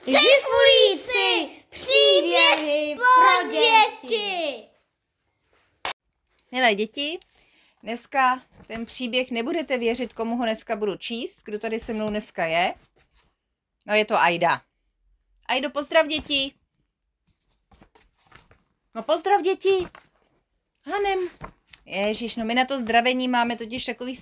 Žifulíci, příběhy pro děti. Milé děti, dneska ten příběh nebudete věřit, komu ho dneska budu číst. Kdo tady se mnou dneska je? No, je to Aida. Aido, pozdrav děti. No, pozdrav děti. Hanem. Ježiš, no my na to zdravení máme totiž takový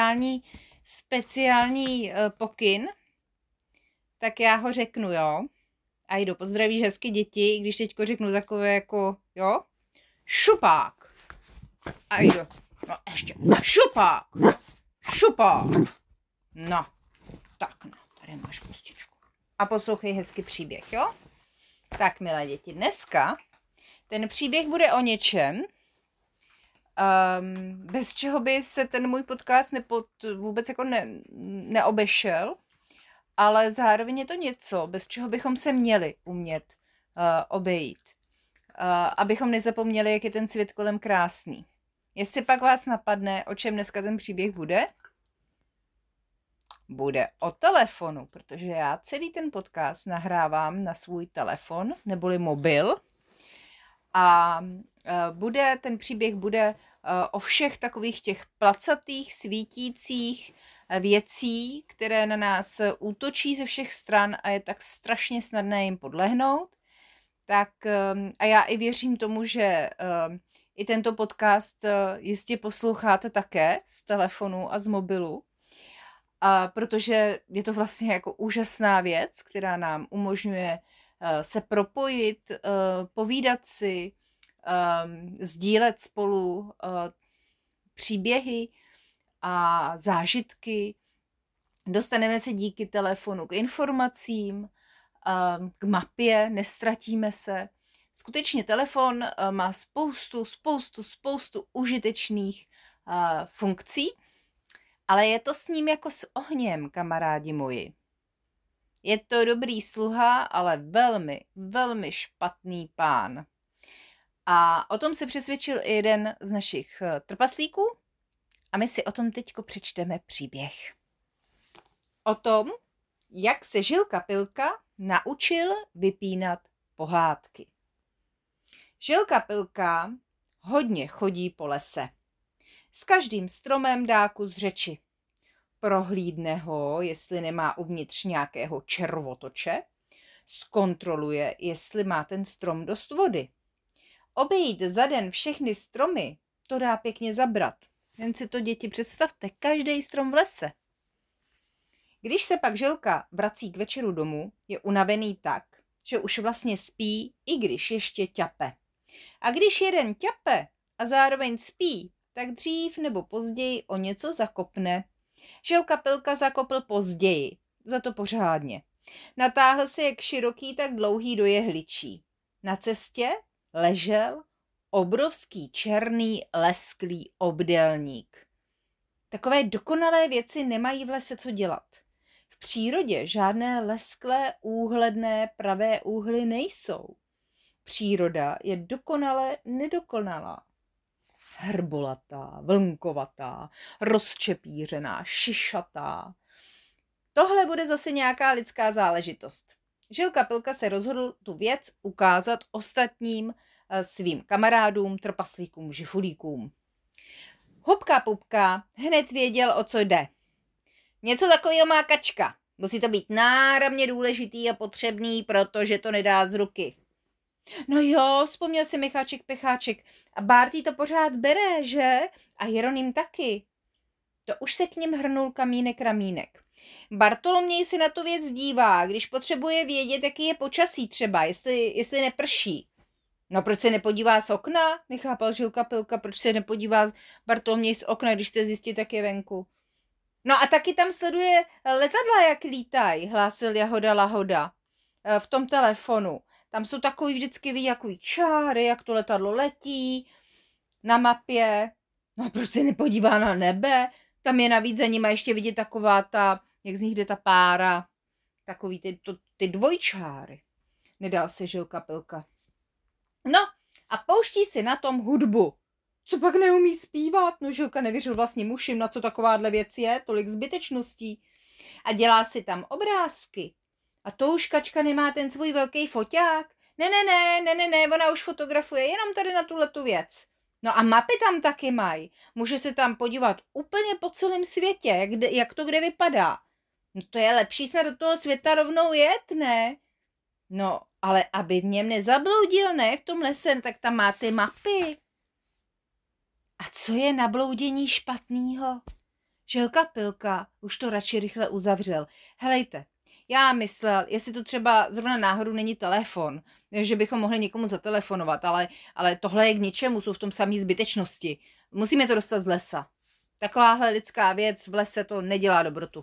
speciální pokyn. Tak já ho řeknu, jo. Aido, pozdravíš hezky děti, i když teďko řeknu takové jako, jo. Šupák. Aido, no ještě, šupák. Šupák. No, tak no, tady máš kostičku. A poslouchej hezky příběh, jo. Tak, milé děti, dneska ten příběh bude o něčem, bez čeho by se ten můj podcast vůbec jako neobešel, ale zároveň je to něco, bez čeho bychom se měli umět obejít. Abychom nezapomněli, jak je ten svět kolem krásný. Jestli pak vás napadne, o čem dneska ten příběh bude? Bude o telefonu, protože já celý ten podcast nahrávám na svůj telefon, neboli mobil. A ten příběh bude o všech takových těch placatých, svítících věcí, které na nás útočí ze všech stran a je tak strašně snadné jim podlehnout. Tak a já i věřím tomu, že i tento podcast jistě posloucháte také z telefonu a z mobilu, protože je to vlastně jako úžasná věc, která nám umožňuje se propojit, povídat si, sdílet spolu příběhy a zážitky. Dostaneme se díky telefonu k informacím, k mapě, nestratíme se. Skutečně telefon má spoustu užitečných funkcí, ale je to s ním jako s ohněm, kamarádi moji. Je to dobrý sluha, ale velmi špatný pán. A o tom se přesvědčil i jeden z našich trpaslíků a my si o tom teďko přečteme příběh. O tom, jak se Žilka Pilka naučil vypínat pohádky. Žilka Pilka hodně chodí po lese. S každým stromem dá kus řeči. Prohlídne ho, jestli nemá uvnitř nějakého červotoče, zkontroluje, jestli má ten strom dost vody. Obejít za den všechny stromy, to dá pěkně zabrat. Jen si to, děti, představte, každý strom v lese. Když se pak Žilka vrací k večeru domů, je unavený tak, že už vlastně spí, i když ještě ťape. A když jeden ťape a zároveň spí, tak dřív nebo později o něco zakopne. Žilka Pilka zakopl později, za to pořádně. Natáhl se jak široký, tak dlouhý do jehličí. Na cestě ležel obrovský černý lesklý obdélník. Takové dokonalé věci nemají v lese co dělat. V přírodě žádné lesklé, úhledné, pravé úhly nejsou. Příroda je dokonale nedokonalá. Hrbolatá, vlnkovatá, rozčepířená, šišatá. Tohle bude zase nějaká lidská záležitost. Žilka Pilka se rozhodl tu věc ukázat ostatním svým kamarádům, trpaslíkům, žifulíkům. Hubka Pupka hned věděl, o co jde. Něco takového má Kačka. Musí to být náramně důležitý a potřebný, protože to nedá z ruky. No jo, vzpomněl si Micháček Pecháček. A Bártý to pořád bere, že? A Jeroným taky. To už se k ním hrnul Kamínek Ramínek. Bartoloměj si na tu věc dívá, když potřebuje vědět, jaký je počasí třeba, jestli neprší. No proč se nepodívá z okna? Nechápal Žilka Pilka, proč se nepodívá Bartoloměj z okna, když chce zjistit, jak je venku. No a taky tam sleduje letadla, jak lítají, hlásil Jahoda Lahoda v tom telefonu. Tam jsou takový vždycky vidět, jakový čáry, jak to letadlo letí na mapě. No a proč se nepodívá na nebe? Tam je navíc za nima ještě vidět taková ta, jak z nich jde ta pára, takový ty dvojčáry. Nedal se Žilka Pilka. No a pouští si na tom hudbu. Co pak neumí zpívat? No Žilka nevěřil vlastním uším, na co takováhle věc je, tolik zbytečností. A dělá si tam obrázky. A touškačka nemá ten svůj velký foťák? Ne, ona už fotografuje jenom tady na tuhletu věc. No a mapy tam taky mají. Může se tam podívat úplně po celém světě, jak to kde vypadá. No to je lepší snad do toho světa rovnou jet, ne? No, ale aby v něm nezabloudil, ne, v tom lese, tak tam má ty mapy. A co je na bloudění špatnýho? Želka Pilka už to radši rychle uzavřel. Helejte, já myslel, jestli to třeba zrovna náhodou není telefon, že bychom mohli někomu zatelefonovat, ale tohle je k ničemu, jsou v tom samý zbytečnosti. Musíme to dostat z lesa. Takováhle lidská věc v lese to nedělá dobrotu.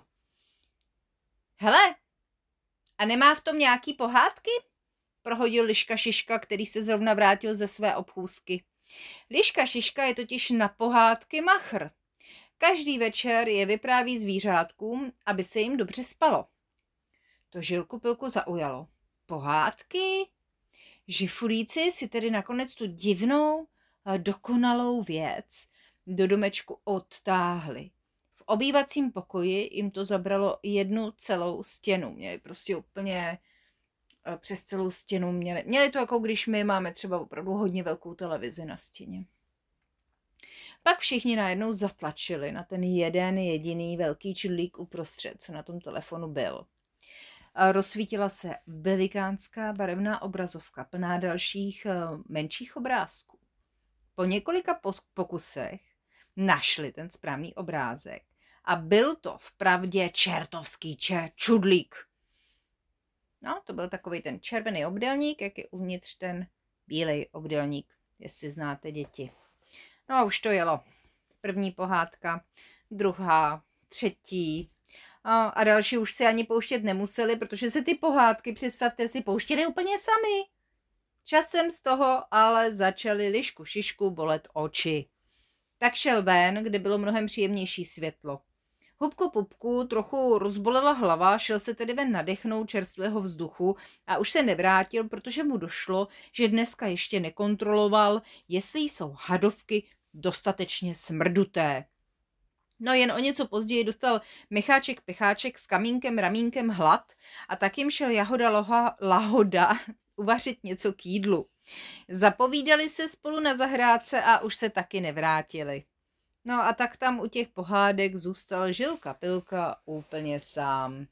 Hele, a nemá v tom nějaký pohádky? Prohodil Liška Šiška, který se zrovna vrátil ze své obchůzky. Liška Šiška je totiž na pohádky machr. Každý večer je vypráví zvířátkům, aby se jim dobře spalo. To Žilku Pilku zaujalo. Pohádky? Žifulíci si tedy nakonec tu divnou, dokonalou věc do domečku odtáhli. V obývacím pokoji jim to zabralo 1 celou stěnu. Měli prostě úplně přes celou stěnu. Měli to jako když my máme třeba opravdu hodně velkou televizi na stěně. Pak všichni najednou zatlačili na ten jeden jediný velký čudlík uprostřed, co na tom telefonu byl. A rozsvítila se velikánská barevná obrazovka, plná dalších menších obrázků. Po několika pokusech našli ten správný obrázek a byl to vpravdě čertovský čudlík. No, to byl takový ten červený obdélník, jak je uvnitř ten bílej obdélník, jestli znáte děti. No a už to jelo. První pohádka, druhá, třetí a další už se ani pouštět nemuseli, protože se ty pohádky, představte si, pouštěly úplně sami. Časem z toho ale začaly Lišku Šišku bolet oči. Tak šel ven, kde bylo mnohem příjemnější světlo. Hubku Pupku trochu rozbolela hlava, šel se tedy ven nadechnout čerstvého vzduchu a už se nevrátil, protože mu došlo, že dneska ještě nekontroloval, jestli jsou hadovky dostatečně smrduté. No jen o něco později dostal Micháček Picháček s Kamínkem Ramínkem hlad a tak jim šel Jahoda Lahoda uvařit něco k jídlu. Zapovídali se spolu na zahrádce a už se taky nevrátili. No a tak tam u těch pohádek zůstal Žilka Pilka úplně sám.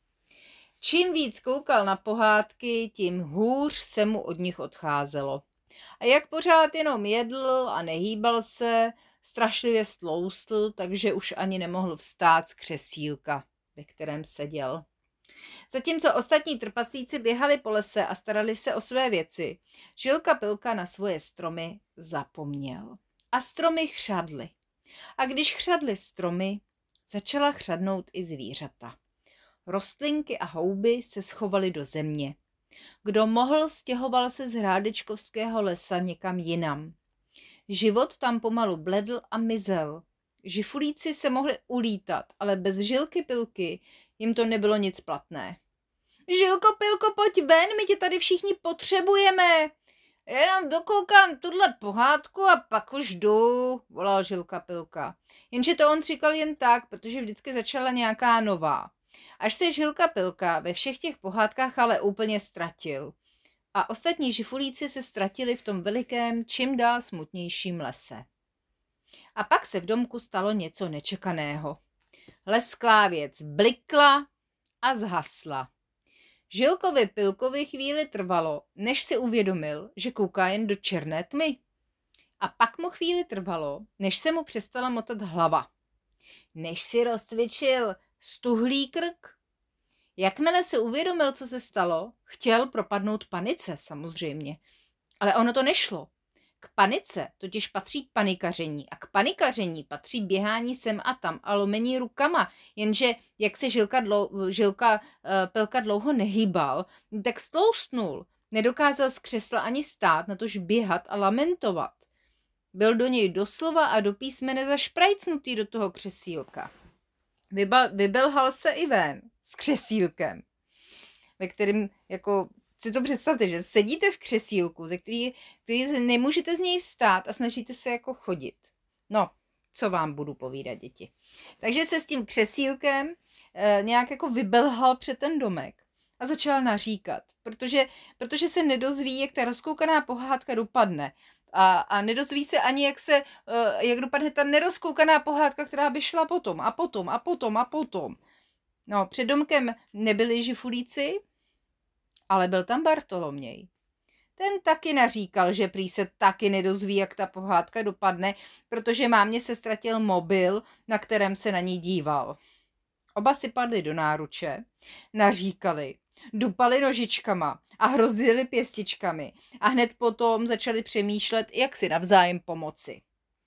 Čím víc koukal na pohádky, tím hůř se mu od nich odcházelo. A jak pořád jenom jedl a nehýbal se, strašlivě stloustl, takže už ani nemohl vstát z křesílka, ve kterém seděl. Zatímco ostatní trpaslíci běhali po lese a starali se o své věci, Žilka Pilka na svoje stromy zapomněl. A stromy chřadly. A když chřadly stromy, začala chřadnout i zvířata. Rostlinky a houby se schovaly do země. Kdo mohl, stěhoval se z Hrádečkovského lesa někam jinam. Život tam pomalu bledl a mizel. Žifulíci se mohli ulítat, ale bez Žilky Pilky jim to nebylo nic platné. Žilko Pilko, pojď ven, my tě tady všichni potřebujeme. Jenom dokoukám tuhle pohádku a pak už jdu, volal Žilka Pilka. Jenže to on říkal jen tak, protože vždycky začala nějaká nová. Až se Žilka Pilka ve všech těch pohádkách ale úplně ztratil. A ostatní žifulíci se ztratili v tom velikém, čím dál smutnějším lese. A pak se v domku stalo něco nečekaného. Lesklá věc blikla a zhasla. Žilkovi Pilkovi chvíli trvalo, než si uvědomil, že kouká jen do černé tmy. A pak mu chvíli trvalo, než se mu přestala motat hlava. Než si rozcvičil stuhlý krk. Jakmile se uvědomil, co se stalo, chtěl propadnout panice, samozřejmě. Ale ono to nešlo. K panice totiž patří panikaření a k panikaření patří běhání sem a tam a lomení rukama, jenže jak se Žilka Pilka dlouho nehýbal, tak stloustnul. Nedokázal z křesla ani stát, natož běhat a lamentovat. Byl do něj doslova a do písmene zašprajcnutý do toho křesílka. Vybelhal se i ven s křesílkem, ve kterém jako si to představte, že sedíte v křesílku, ze který nemůžete z něj vstát a snažíte se jako chodit. No, co vám budu povídat, děti. Takže se s tím křesílkem nějak jako vybelhal před ten domek. a začala naříkat, protože se nedozví, jak ta rozkoukaná pohádka dopadne. A nedozví se ani, jak dopadne ta nerozkoukaná pohádka, která by šla potom a potom a potom a potom. No, před domkem nebyli žifulíci, ale byl tam Bartoloměj. Ten taky naříkal, že prý se taky nedozví, jak ta pohádka dopadne, protože mámě se ztratil mobil, na kterém se na ní díval. Oba si padli do náruče, naříkali, dupali nožičkama a hrozili pěstičkami a hned potom začali přemýšlet, jak si navzájem pomoci.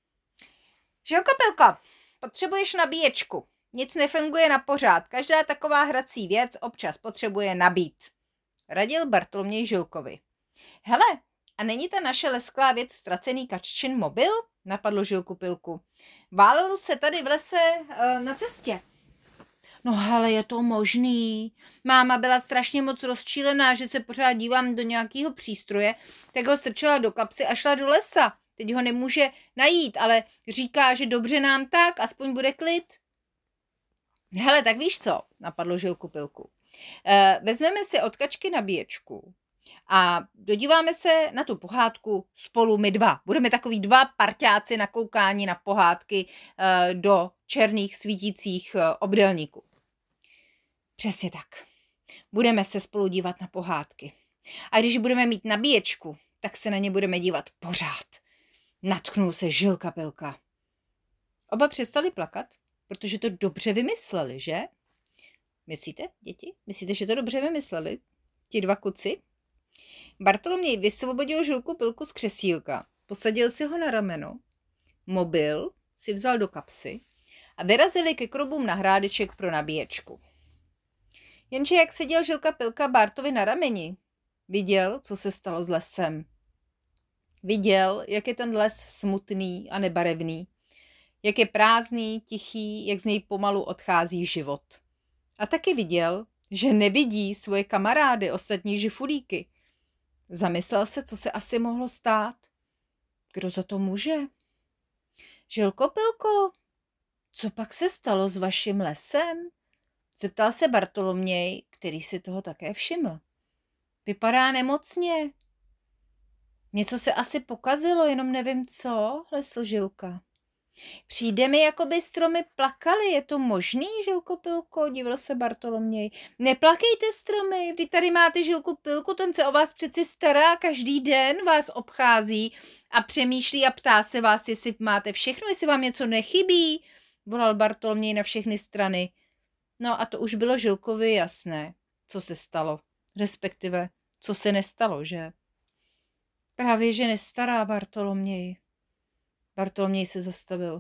Žilko Pilko, potřebuješ nabíječku. Nic nefunguje na pořád, každá taková hrací věc občas potřebuje nabít. Radil Bartoloměj Žilkovi. Hele, a není ta naše lesklá věc ztracený kaččin mobil? Napadlo Žilku Pilku. Válel se tady v lese na cestě. No hele, je to možný. Máma byla strašně moc rozčílená, že se pořád dívám do nějakého přístroje, tak ho strčila do kapsy a šla do lesa. Teď ho nemůže najít, ale říká, že dobře nám tak, aspoň bude klid. Hele, tak víš co, napadlo Žilku Pilku. Vezmeme si od kačky nabíječku a dodíváme se na tu pohádku spolu my dva. Budeme takový dva parťáci na koukání na pohádky do černých svítících obdélníků. Přesně tak. Budeme se spolu dívat na pohádky. A když budeme mít nabíječku, tak se na ně budeme dívat pořád. Nadchnul se Žilka Pilka. Oba přestali plakat, protože to dobře vymysleli, že? Myslíte, děti? Myslíte, že to dobře vymysleli? Ti dva kuci? Bartoloměj vysvobodil Žilku Pilku z křesílka, posadil si ho na rameno, mobil si vzal do kapsy a vyrazili ke krobům na hrádeček pro nabíječku. Jenže jak seděl Žilka Pilka Bartovi na rameni, viděl, co se stalo s lesem. Viděl, jak je ten les smutný a nebarevný, jak je prázdný, tichý, jak z něj pomalu odchází život. A taky viděl, že nevidí svoje kamarády, ostatní žifulíky. Zamyslel se, co se asi mohlo stát. Kdo za to může? Žilko Pilko, co pak se stalo s vaším lesem? Zeptal se Bartoloměj, který si toho také všiml. Vypadá nemocně. Něco se asi pokazilo, jenom nevím co, hlesl Žilka. Přijde mi, jako by stromy plakaly. Je to možný, Žilko Pilko? Divil se Bartoloměj. Neplakejte stromy, vždyť tady máte Žilku Pilku, ten se o vás přeci stará, každý den vás obchází a přemýšlí a ptá se vás, jestli máte všechno, jestli vám něco nechybí, volal Bartoloměj na všechny strany. No a to už bylo Žilkovi jasné, co se stalo, respektive co se nestalo, že? Právě, že nestará Bartoloměj. Bartoloměj se zastavil.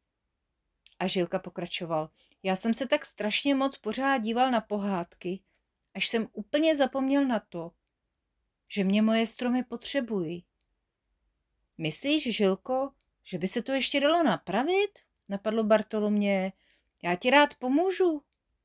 A Žilka pokračoval. Já jsem se tak strašně moc pořád díval na pohádky, až jsem úplně zapomněl na to, že mě moje stromy potřebují. Myslíš, Žilko, že by se to ještě dalo napravit? Napadlo Bartoloměje. Já ti rád pomůžu.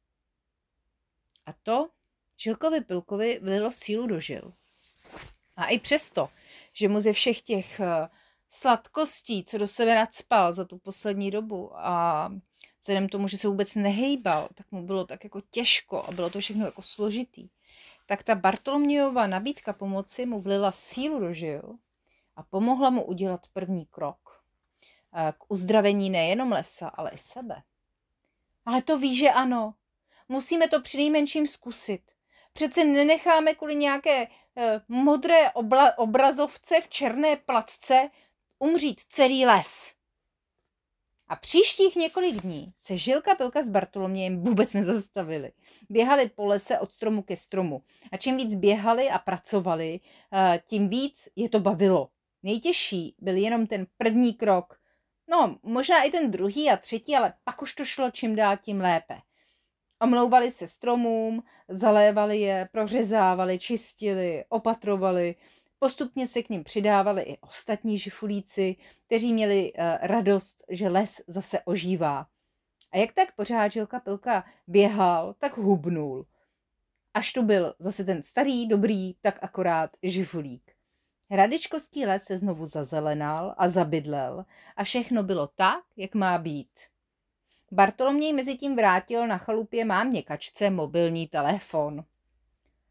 A to Žilkovi Pilkovi vlilo sílu do žil. A i přesto, že mu ze všech těch sladkostí, co do sebe nacpal za tu poslední dobu a vzhledem tomu, že se vůbec nehejbal, tak mu bylo tak jako těžko a bylo to všechno jako složitý, tak ta Bartolomějova nabídka pomoci mu vlila sílu do žil a pomohla mu udělat první krok k uzdravení nejenom lesa, ale i sebe. Ale to ví, že ano. Musíme to přinejmenším zkusit. Přece nenecháme kvůli nějaké modré obrazovce v černé placce umřít celý les. A příštích několik dní se Žilka Pilka s Bartolomějem vůbec nezastavili. Běhali po lese od stromu ke stromu. A čím víc běhali a pracovali, tím víc je to bavilo. Nejtěžší byl jenom ten první krok. No, možná i ten druhý a třetí, ale pak už to šlo čím dál tím lépe. Omlouvali se stromům, zalévali je, prořezávali, čistili, opatrovali. Postupně se k nim přidávali i ostatní žifulíci, kteří měli radost, že les zase ožívá. A jak tak pořád Žilka Pilka běhal, tak hubnul. Až tu byl zase ten starý, dobrý, tak akorát žifulík. Hradečkovský les se znovu zazelenal a zabydlel a všechno bylo tak, jak má být. Bartoloměj mezitím vrátil na chalupě mámě Kačce mobilní telefon.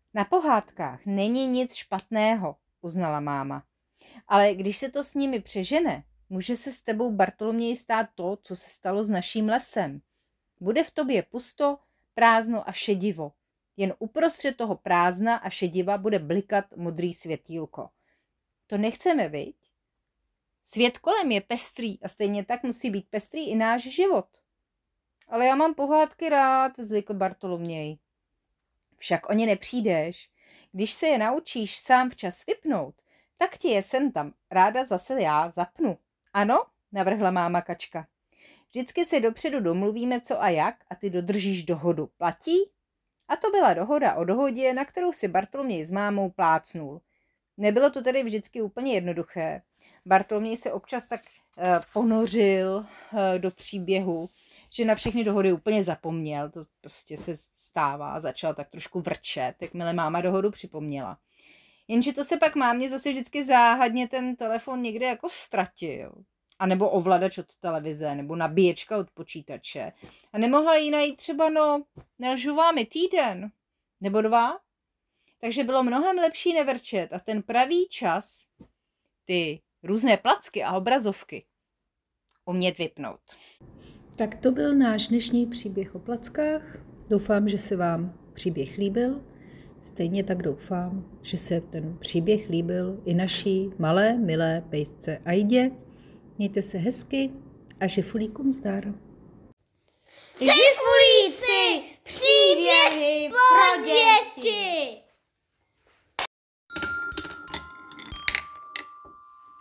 Na pohádkách není nic špatného, uznala máma. Ale když se to s nimi přežene, může se s tebou, Bartoloměji, stát to, co se stalo s naším lesem. Bude v tobě pusto, prázdno a šedivo. Jen uprostřed toho prázdna a šediva bude blikat modrý světýlko. To nechceme, viď? Svět kolem je pestrý a stejně tak musí být pestrý i náš život. Ale já mám pohádky rád, vzlikl Bartoloměj. Však o ně nepřijdeš. Když se je naučíš sám včas vypnout, tak ti je sem tam ráda zase já zapnu. Ano, navrhla máma Kačka. Vždycky se dopředu domluvíme co a jak a ty dodržíš dohodu. Platí? A to byla dohoda o dohodě, na kterou si Bartoloměj s mámou plácnul. Nebylo to tedy vždycky úplně jednoduché. Bartoloměj se občas tak ponořil do příběhu, že na všechny dohody úplně zapomněl. To prostě se stává a začal tak trošku vrčet, jakmile máma dohodu připomněla. Jenže to se pak mámě zase vždycky záhadně ten telefon někde jako ztratil. A nebo ovladač od televize, nebo nabíječka od počítače. A nemohla jí najít třeba, nelžu vám, i týden, nebo 2. Takže bylo mnohem lepší nevrčet a v ten pravý čas ty různé placky a obrazovky umět vypnout. Tak to byl náš dnešní příběh o plackách. Doufám, že se vám příběh líbil. Stejně tak doufám, že se ten příběh líbil i naší malé, milé pejsce Aidě. Mějte se hezky a žifulíkům zdar. Žifulíci, příběhy pro děti.